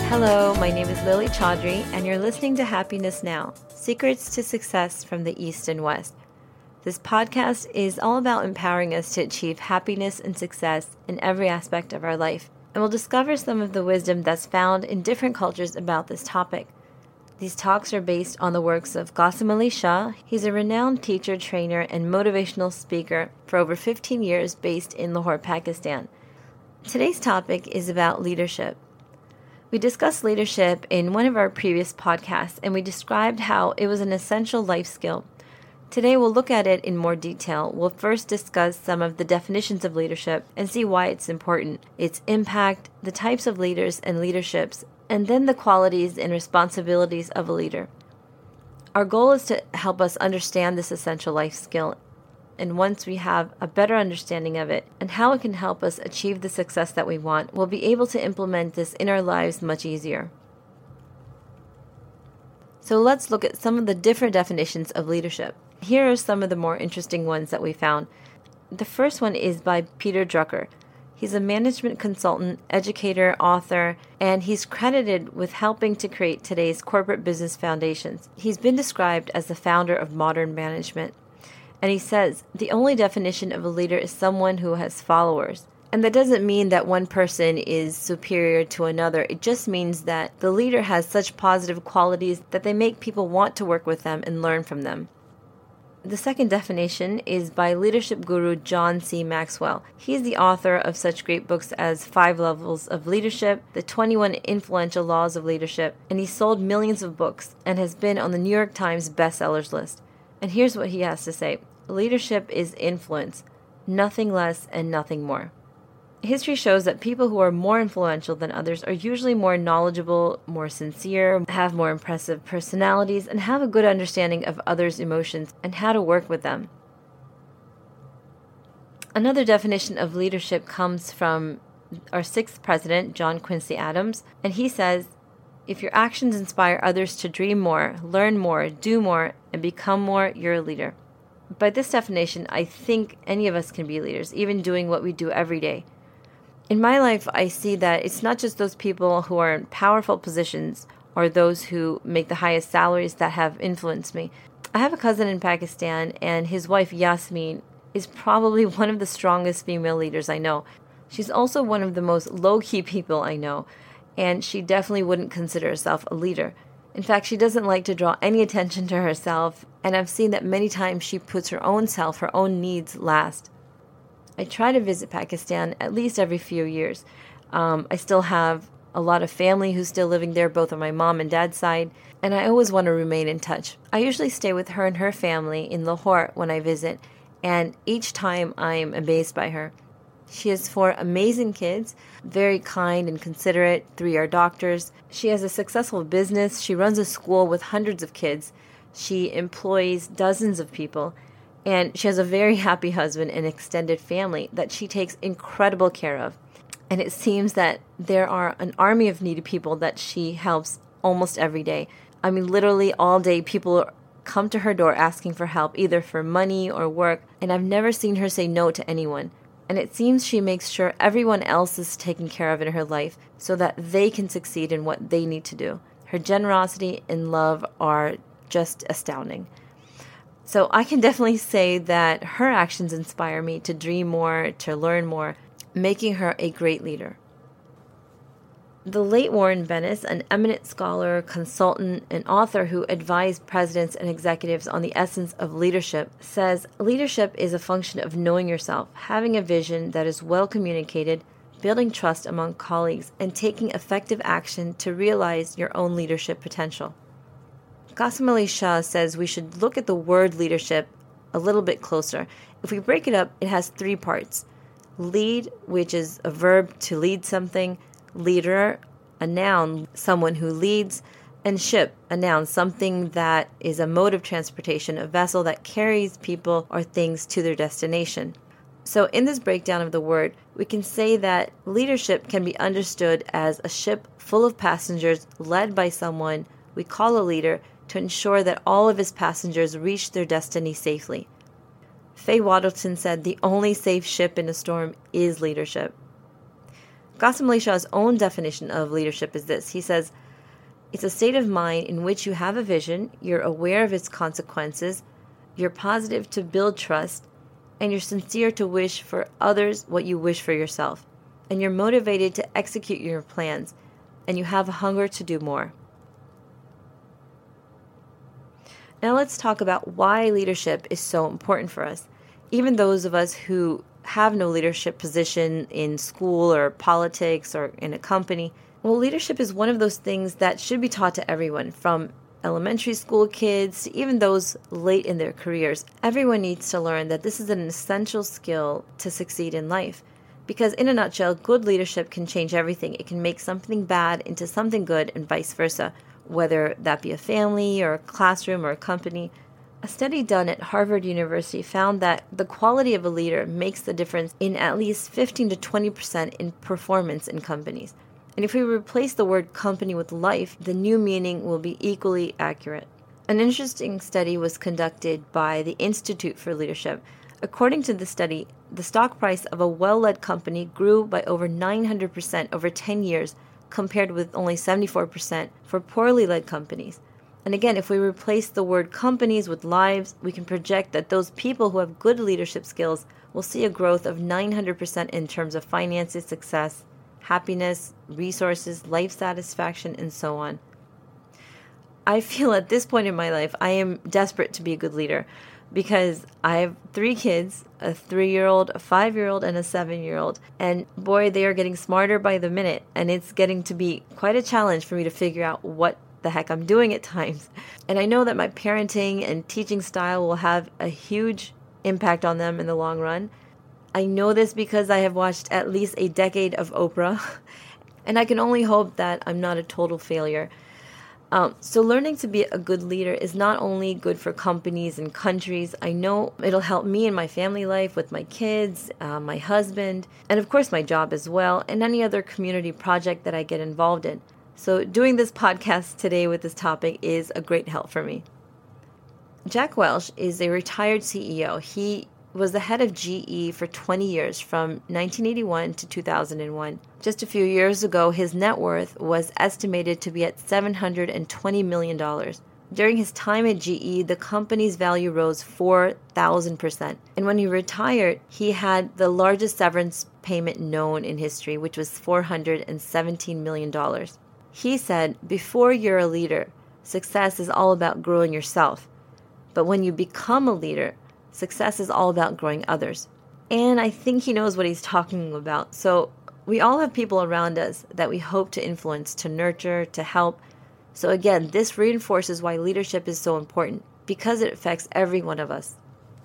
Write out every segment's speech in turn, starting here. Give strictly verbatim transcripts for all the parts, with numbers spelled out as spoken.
Hello, my name is Lily Chaudhry, and you're listening to Happiness Now, Secrets to Success from the East and West. This podcast is all about empowering us to achieve happiness and success in every aspect of our life, and we'll discover some of the wisdom that's found in different cultures about this topic. These talks are based on the works of Qasim Ali Shah. He's a renowned teacher, trainer, and motivational speaker for over fifteen years based in Lahore, Pakistan. Today's topic is about leadership. We discussed leadership in one of our previous podcasts, and we described how it was an essential life skill. Today, we'll look at it in more detail. We'll first discuss some of the definitions of leadership and see why it's important, its impact, the types of leaders and leaderships, and then the qualities and responsibilities of a leader. Our goal is to help us understand this essential life skill, and once we have a better understanding of it and how it can help us achieve the success that we want, we'll be able to implement this in our lives much easier. So let's look at some of the different definitions of leadership. Here are some of the more interesting ones that we found. The first one is by Peter Drucker. He's a management consultant, educator, author, and he's credited with helping to create today's corporate business foundations. He's been described as the founder of modern management. And he says, the only definition of a leader is someone who has followers. And that doesn't mean that one person is superior to another. It just means that the leader has such positive qualities that they make people want to work with them and learn from them. The second definition is by leadership guru John C. Maxwell. He is the author of such great books as Five Levels of Leadership, The twenty-one Influential Laws of Leadership, and he sold millions of books and has been on the New York Times bestsellers list. And here's what he has to say. Leadership is influence, nothing less and nothing more. History shows that people who are more influential than others are usually more knowledgeable, more sincere, have more impressive personalities, and have a good understanding of others' emotions and how to work with them. Another definition of leadership comes from our sixth president, John Quincy Adams, and he says, if your actions inspire others to dream more, learn more, do more, and become more, you're a leader. By this definition, I think any of us can be leaders, even doing what we do every day. In my life, I see that it's not just those people who are in powerful positions or those who make the highest salaries that have influenced me. I have a cousin in Pakistan, and his wife, Yasmin, is probably one of the strongest female leaders I know. She's also one of the most low-key people I know, and she definitely wouldn't consider herself a leader. In fact, she doesn't like to draw any attention to herself, and I've seen that many times she puts her own self, her own needs last. I try to visit Pakistan at least every few years. Um, I still have a lot of family who's still living there, both on my mom and dad's side, and I always want to remain in touch. I usually stay with her and her family in Lahore when I visit, and each time I'm amazed by her. She has four amazing kids, very kind and considerate. Three are doctors. She has a successful business. She runs a school with hundreds of kids. She employs dozens of people. And she has a very happy husband and extended family that she takes incredible care of. And it seems that there are an army of needy people that she helps almost every day. I mean, literally all day people come to her door asking for help, either for money or work. And I've never seen her say no to anyone. And it seems she makes sure everyone else is taken care of in her life so that they can succeed in what they need to do. Her generosity and love are just astounding. So I can definitely say that her actions inspire me to dream more, to learn more, making her a great leader. The late Warren Bennis, an eminent scholar, consultant, and author who advised presidents and executives on the essence of leadership, says, leadership is a function of knowing yourself, having a vision that is well communicated, building trust among colleagues, and taking effective action to realize your own leadership potential. Qasim Ali Shah says we should look at the word leadership a little bit closer. If we break it up, it has three parts. Lead, which is a verb to lead something. Leader, a noun, someone who leads, and ship, a noun, something that is a mode of transportation, a vessel that carries people or things to their destination. So in this breakdown of the word, we can say that leadership can be understood as a ship full of passengers led by someone we call a leader to ensure that all of his passengers reach their destiny safely. Faye Waddleton said the only safe ship in a storm is leadership. Gautam Shah's own definition of leadership is this. He says, it's a state of mind in which you have a vision, you're aware of its consequences, you're positive to build trust, and you're sincere to wish for others what you wish for yourself. And you're motivated to execute your plans, and you have a hunger to do more. Now let's talk about why leadership is so important for us. Even those of us who have no leadership position in school or politics or in a company, well, leadership is one of those things that should be taught to everyone, from elementary school kids to even those late in their careers. Everyone needs to learn that this is an essential skill to succeed in life. Because in a nutshell, good leadership can change everything. It can make something bad into something good and vice versa, whether that be a family or a classroom or a company. A study done at Harvard University found that the quality of a leader makes the difference in at least fifteen to twenty percent in performance in companies. And if we replace the word company with life, the new meaning will be equally accurate. An interesting study was conducted by the Institute for Leadership. According to the study, the stock price of a well-led company grew by over nine hundred percent over ten years, compared with only seventy-four percent for poorly led companies. And again, if we replace the word companies with lives, we can project that those people who have good leadership skills will see a growth of nine hundred percent in terms of finances, success, happiness, resources, life satisfaction, and so on. I feel at this point in my life, I am desperate to be a good leader because I have three kids, a three-year-old, a five-year-old, and a seven-year-old. And boy, they are getting smarter by the minute. And it's getting to be quite a challenge for me to figure out what the heck I'm doing at times. And I know that my parenting and teaching style will have a huge impact on them in the long run. I know this because I have watched at least a decade of Oprah, and I can only hope that I'm not a total failure. Um, so learning to be a good leader is not only good for companies and countries. I know it'll help me in my family life with my kids, uh, my husband, and of course my job as well, and any other community project that I get involved in. So doing this podcast today with this topic is a great help for me. Jack Welch is a retired C E O. He was the head of G E for twenty years, from nineteen eighty-one to two thousand one. Just a few years ago, his net worth was estimated to be at seven hundred twenty million dollars. During his time at G E, the company's value rose four thousand percent. And when he retired, he had the largest severance payment known in history, which was four hundred seventeen million dollars. He said, before you're a leader, success is all about growing yourself. But when you become a leader, success is all about growing others. And I think he knows what he's talking about. So we all have people around us that we hope to influence, to nurture, to help. So again, this reinforces why leadership is so important, because it affects every one of us.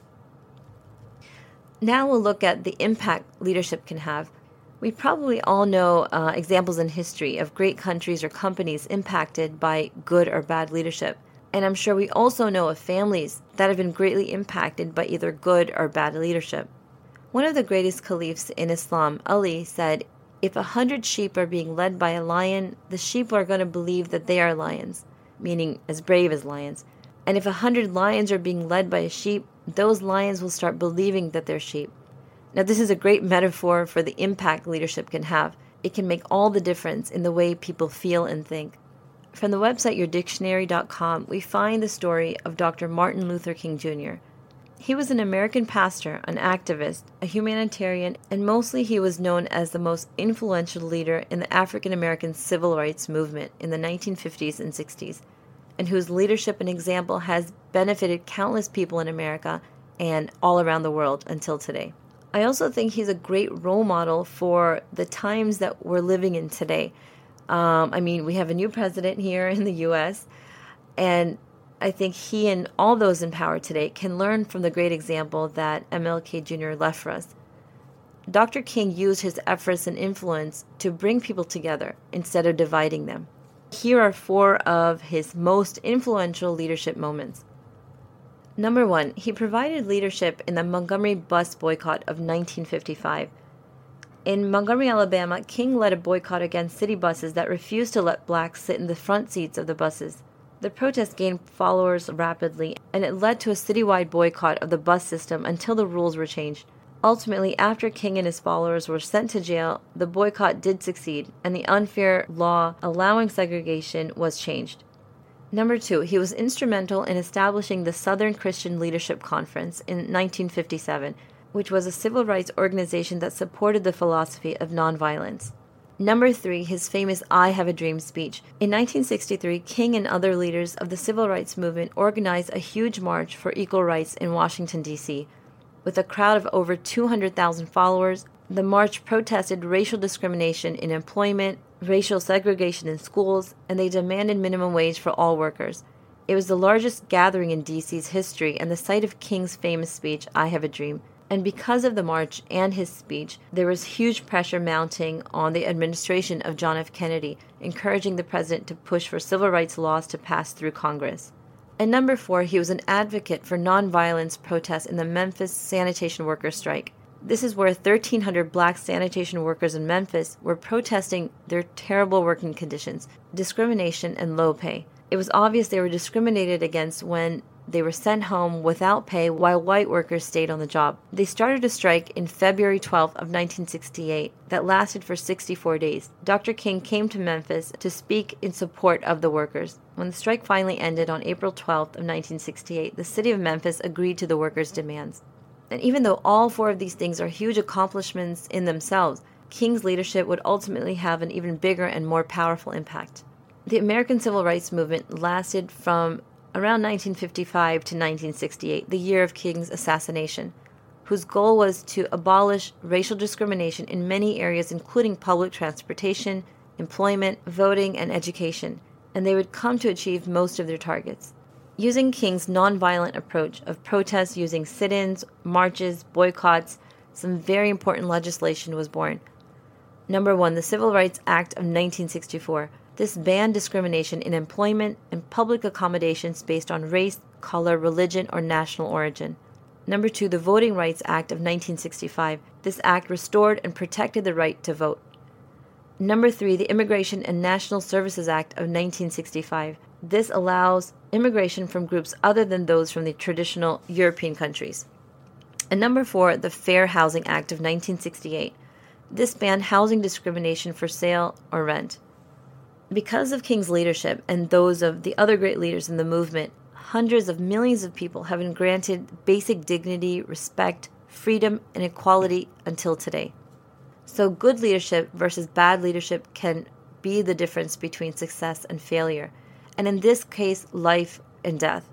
Now we'll look at the impact leadership can have. We probably all know uh, examples in history of great countries or companies impacted by good or bad leadership. And I'm sure we also know of families that have been greatly impacted by either good or bad leadership. One of the greatest caliphs in Islam, Ali, said, if a hundred sheep are being led by a lion, the sheep are going to believe that they are lions, meaning as brave as lions. And if a hundred lions are being led by a sheep, those lions will start believing that they're sheep. Now, this is a great metaphor for the impact leadership can have. It can make all the difference in the way people feel and think. From the website your dictionary dot com, we find the story of Doctor Martin Luther King Junior He was an American pastor, an activist, a humanitarian, and mostly he was known as the most influential leader in the African American civil rights movement in the nineteen fifties and sixties, and whose leadership and example has benefited countless people in America and all around the world until today. I also think he's a great role model for the times that we're living in today. Um, I mean, we have a new president here in the U S, and I think he and all those in power today can learn from the great example that M L K Junior left for us. Doctor King used his efforts and influence to bring people together instead of dividing them. Here are four of his most influential leadership moments. Number one, he provided leadership in the Montgomery bus boycott of nineteen fifty-five. In Montgomery, Alabama, King led a boycott against city buses that refused to let blacks sit in the front seats of the buses. The protest gained followers rapidly, and it led to a citywide boycott of the bus system until the rules were changed. Ultimately, after King and his followers were sent to jail, the boycott did succeed, and the unfair law allowing segregation was changed. Number two, he was instrumental in establishing the Southern Christian Leadership Conference in nineteen fifty-seven, which was a civil rights organization that supported the philosophy of nonviolence. Number three, his famous I Have a Dream speech. In nineteen sixty-three, King and other leaders of the civil rights movement organized a huge march for equal rights in Washington, D C With a crowd of over two hundred thousand followers, the march protested racial discrimination in employment, racial segregation in schools, and they demanded minimum wage for all workers. It was the largest gathering in D C's history and the site of King's famous speech, I Have a Dream. And because of the march and his speech, there was huge pressure mounting on the administration of John F. Kennedy, encouraging the president to push for civil rights laws to pass through Congress. And number four, he was an advocate for nonviolence protests in the Memphis sanitation workers' strike. This is where thirteen hundred black sanitation workers in Memphis were protesting their terrible working conditions, discrimination, and low pay. It was obvious they were discriminated against when they were sent home without pay while white workers stayed on the job. They started a strike in February twelfth of nineteen sixty-eight that lasted for sixty-four days. Doctor King came to Memphis to speak in support of the workers. When the strike finally ended on April twelfth of nineteen sixty-eight, the city of Memphis agreed to the workers' demands. And even though all four of these things are huge accomplishments in themselves, King's leadership would ultimately have an even bigger and more powerful impact. The American Civil Rights Movement lasted from around nineteen fifty-five to nineteen sixty-eight, the year of King's assassination, whose goal was to abolish racial discrimination in many areas, including public transportation, employment, voting, and education, and they would come to achieve most of their targets. Using King's nonviolent approach of protests using sit-ins, marches, boycotts, some very important legislation was born. Number one, the Civil Rights Act of nineteen sixty-four. This banned discrimination in employment and public accommodations based on race, color, religion, or national origin. Number two, the Voting Rights Act of nineteen sixty-five. This act restored and protected the right to vote. Number three, the Immigration and National Services Act of nineteen sixty-five. This allows immigration from groups other than those from the traditional European countries. And number four, the Fair Housing Act of nineteen sixty-eight. This banned housing discrimination for sale or rent. Because of King's leadership and those of the other great leaders in the movement, hundreds of millions of people have been granted basic dignity, respect, freedom, and equality until today. So good leadership versus bad leadership can be the difference between success and failure, and in this case, life and death.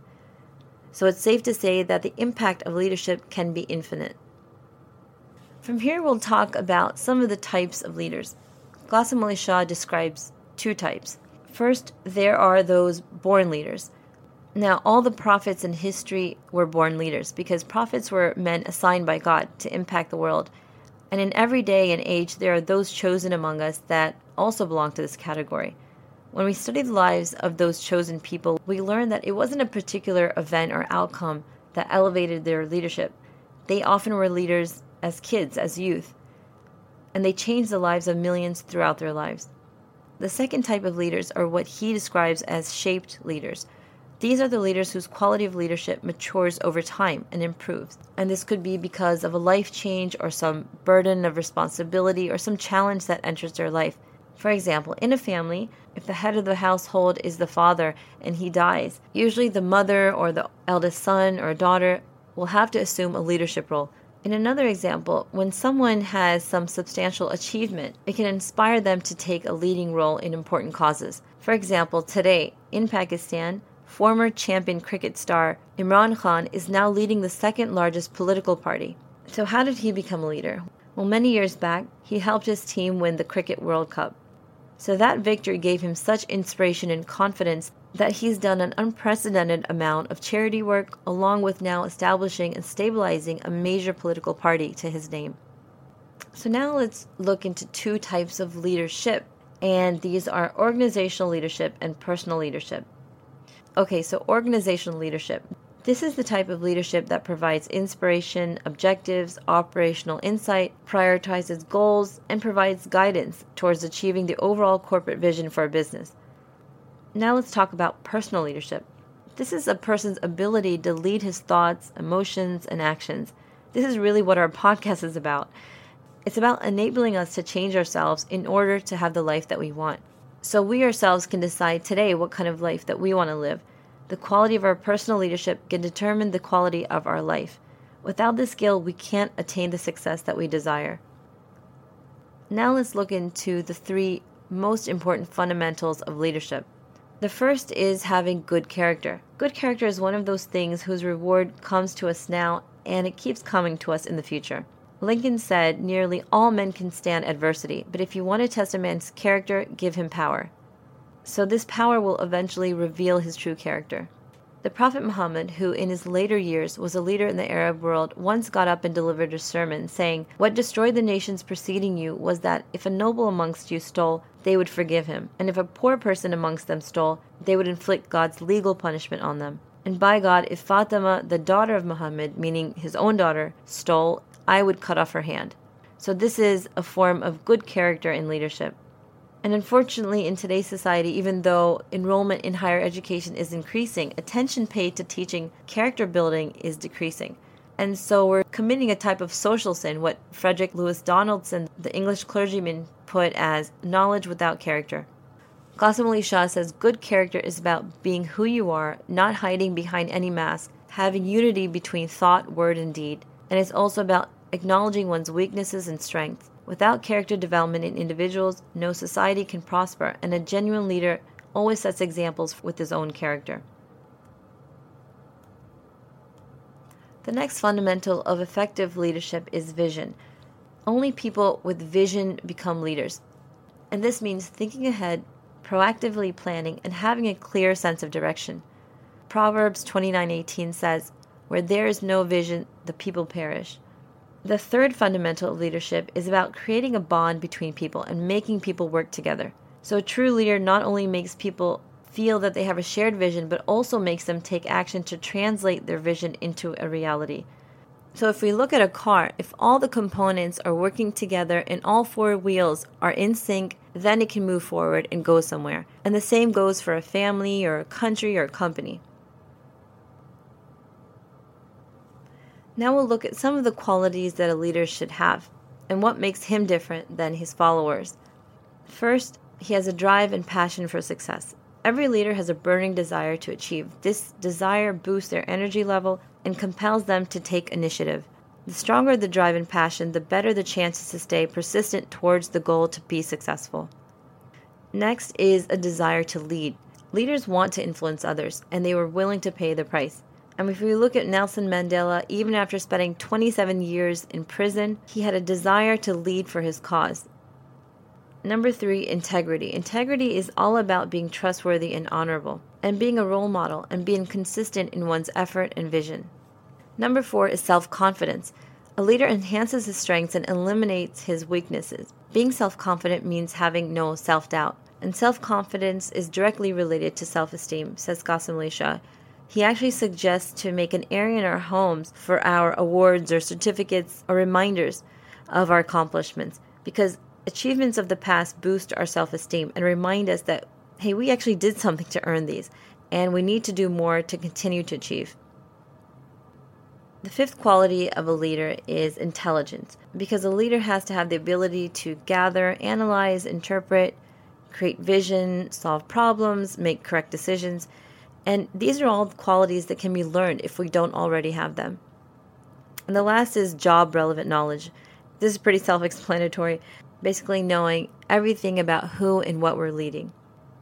So it's safe to say that the impact of leadership can be infinite. From here, we'll talk about some of the types of leaders. Qasim Ali Shah describes two types. First, there are those born leaders. Now, all the prophets in history were born leaders because prophets were men assigned by God to impact the world. And in every day and age, there are those chosen among us that also belong to this category. When we study the lives of those chosen people, we learn that it wasn't a particular event or outcome that elevated their leadership. They often were leaders as kids, as youth, and they changed the lives of millions throughout their lives. The second type of leaders are what he describes as shaped leaders. These are the leaders whose quality of leadership matures over time and improves. And this could be because of a life change or some burden of responsibility or some challenge that enters their life. For example, in a family, if the head of the household is the father and he dies, usually the mother or the eldest son or daughter will have to assume a leadership role. In another example, when someone has some substantial achievement, it can inspire them to take a leading role in important causes. For example, today, in Pakistan, former champion cricket star Imran Khan is now leading the second largest political party. So how did he become a leader? Well, many years back, he helped his team win the Cricket World Cup. So that victory gave him such inspiration and confidence that he's done an unprecedented amount of charity work, along with now establishing and stabilizing a major political party to his name. So now let's look into two types of leadership, and these are organizational leadership and personal leadership. Okay, so organizational leadership. This is the type of leadership that provides inspiration, objectives, operational insight, prioritizes goals, and provides guidance towards achieving the overall corporate vision for a business. Now let's talk about personal leadership. This is a person's ability to lead his thoughts, emotions, and actions. This is really what our podcast is about. It's about enabling us to change ourselves in order to have the life that we want. So we ourselves can decide today what kind of life that we want to live. The quality of our personal leadership can determine the quality of our life. Without this skill, we can't attain the success that we desire. Now let's look into the three most important fundamentals of leadership. The first is having good character. Good character is one of those things whose reward comes to us now and it keeps coming to us in the future. Lincoln said, "Nearly all men can stand adversity, but if you want to test a man's character, give him power." So this power will eventually reveal his true character. The Prophet Muhammad, who in his later years was a leader in the Arab world, once got up and delivered a sermon saying, "What destroyed the nations preceding you was that if a noble amongst you stole, they would forgive him, and if a poor person amongst them stole, they would inflict God's legal punishment on them. And by God, if Fatima, the daughter of Muhammad, meaning his own daughter, stole, I would cut off her hand." So this is a form of good character in leadership. And unfortunately, in today's society, even though enrollment in higher education is increasing, attention paid to teaching character building is decreasing. And so we're committing a type of social sin, what Frederick Lewis Donaldson, the English clergyman, put as knowledge without character. Qasim Ali Shah says good character is about being who you are, not hiding behind any mask, having unity between thought, word, and deed. And it's also about acknowledging one's weaknesses and strengths. Without character development in individuals, no society can prosper, and a genuine leader always sets examples with his own character. The next fundamental of effective leadership is vision. Only people with vision become leaders. And this means thinking ahead, proactively planning, and having a clear sense of direction. Proverbs twenty-nine eighteen says, "Where there is no vision, the people perish." The third fundamental of leadership is about creating a bond between people and making people work together. So a true leader not only makes people feel that they have a shared vision, but also makes them take action to translate their vision into a reality. So if we look at a car, if all the components are working together and all four wheels are in sync, then it can move forward and go somewhere. And the same goes for a family or a country or a company. Now we'll look at some of the qualities that a leader should have and what makes him different than his followers. First, he has a drive and passion for success. Every leader has a burning desire to achieve. This desire boosts their energy level and compels them to take initiative. The stronger the drive and passion, the better the chances to stay persistent towards the goal to be successful. Next is a desire to lead. Leaders want to influence others, and they were willing to pay the price. And if we look at Nelson Mandela, even after spending twenty-seven years in prison, he had a desire to lead for his cause. Number three, integrity. Integrity is all about being trustworthy and honorable, and being a role model, and being consistent in one's effort and vision. Number four is self-confidence. A leader enhances his strengths and eliminates his weaknesses. Being self-confident means having no self-doubt, and self-confidence is directly related to self-esteem, says Qasim Ali Shah. He actually suggests to make an area in our homes for our awards or certificates or reminders of our accomplishments, because achievements of the past boost our self-esteem and remind us that, hey, we actually did something to earn these, and we need to do more to continue to achieve. The fifth quality of a leader is intelligence, because a leader has to have the ability to gather, analyze, interpret, create vision, solve problems, make correct decisions. And these are all qualities that can be learned if we don't already have them. And the last is job-relevant knowledge. This is pretty self-explanatory, basically knowing everything about who and what we're leading.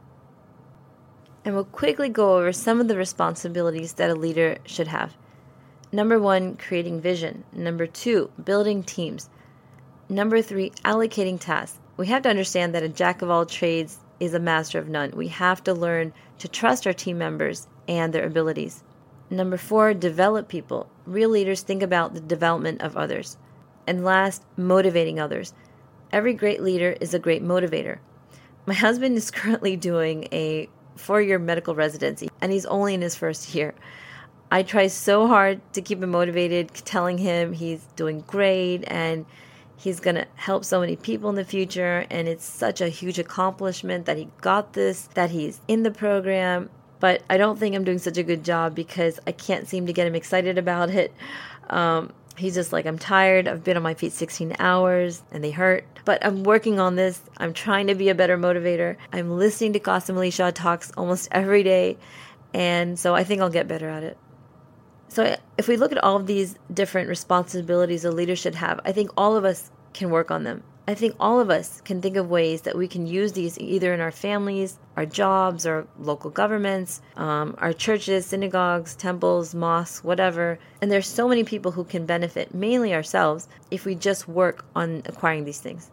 And we'll quickly go over some of the responsibilities that a leader should have. Number one, creating vision. Number two, building teams. Number three, allocating tasks. We have to understand that a jack of all trades is a master of none. We have to learn to trust our team members and their abilities. Number four, develop people. Real leaders think about the development of others. And last, motivating others. Every great leader is a great motivator. My husband is currently doing a four-year medical residency, and he's only in his first year. I try so hard to keep him motivated, telling him he's doing great and he's going to help so many people in the future, and it's such a huge accomplishment that he got this, that he's in the program. But I don't think I'm doing such a good job because I can't seem to get him excited about it. Um, He's just like, I'm tired. I've been on my feet sixteen hours and they hurt. But I'm working on this. I'm trying to be a better motivator. I'm listening to Qasim Ali Shah talks almost every day. And so I think I'll get better at it. So if we look at all of these different responsibilities a leader should have, I think all of us can work on them. I think all of us can think of ways that we can use these either in our families, our jobs, our local governments, um, our churches, synagogues, temples, mosques, whatever. And there's so many people who can benefit, mainly ourselves, if we just work on acquiring these things.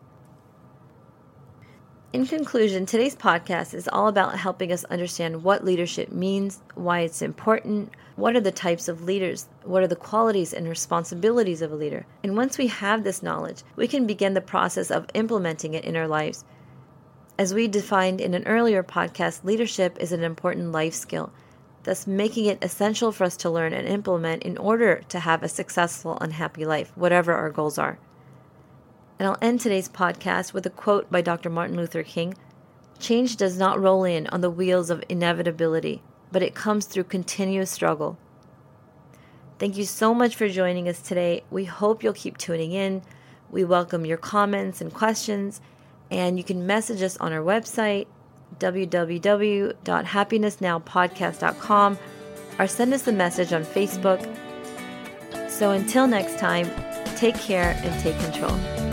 In conclusion, today's podcast is all about helping us understand what leadership means, why it's important, what are the types of leaders, what are the qualities and responsibilities of a leader. And once we have this knowledge, we can begin the process of implementing it in our lives. As we defined in an earlier podcast, leadership is an important life skill, thus making it essential for us to learn and implement in order to have a successful and happy life, whatever our goals are. And I'll end today's podcast with a quote by Doctor Martin Luther King. Change does not roll in on the wheels of inevitability, but it comes through continuous struggle. Thank you so much for joining us today. We hope you'll keep tuning in. We welcome your comments and questions, and you can message us on our website, w w w dot happiness now podcast dot com, or send us a message on Facebook. So until next time, take care and take control.